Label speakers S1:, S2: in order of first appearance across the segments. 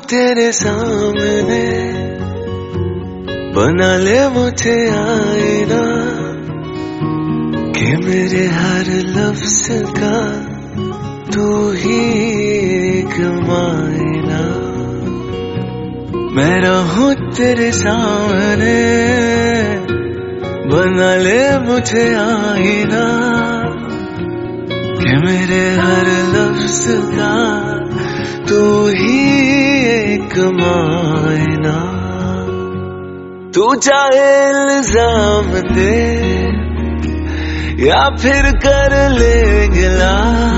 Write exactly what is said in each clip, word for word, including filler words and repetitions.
S1: तेरे सामने, बना ले मुझे आईना कि मेरे हर लफ्ज का तू ही एक मायना। मैं रहूं तेरे सामने, बना ले मुझे आईना कि मेरे हर लफ्ज का तू ही एक मायना। तू चाहे इल्जाम दे या फिर कर ले गिला,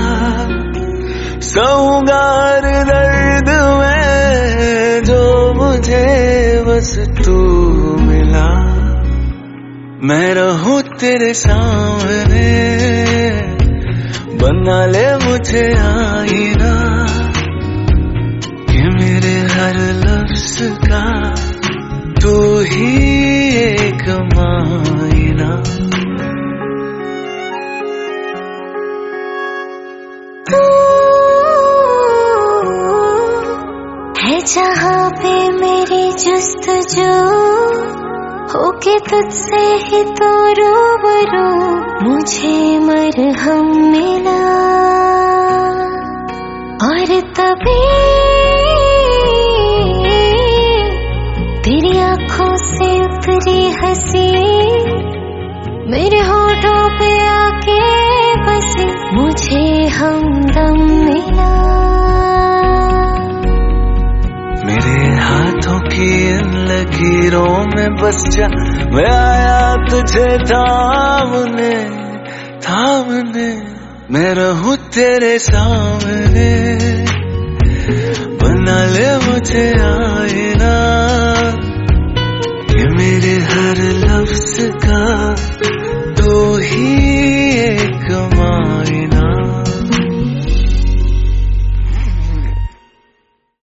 S1: सहूंगा हर दर्द में जो मुझे बस तू मिला। मैं रहूं तेरे सामने, बना ले मुझे आईना कि मेरे हर लफ्ज का तू ही एक मायना।
S2: है जहाँ पे मेरी जुस्तजू, होके तुझसे ही तो रूबरू मुझे मरहम मिला। और तभी तेरी आंखों से उतरी हंसी मेरे होठों पे आके बसी, मुझे हमदम मिला।
S1: मेरे हाथों की इन लकीरों में बस जा, मैं आया तुझे थामने थामने। मैं रहूं तेरे सामने, बना ले मुझे आए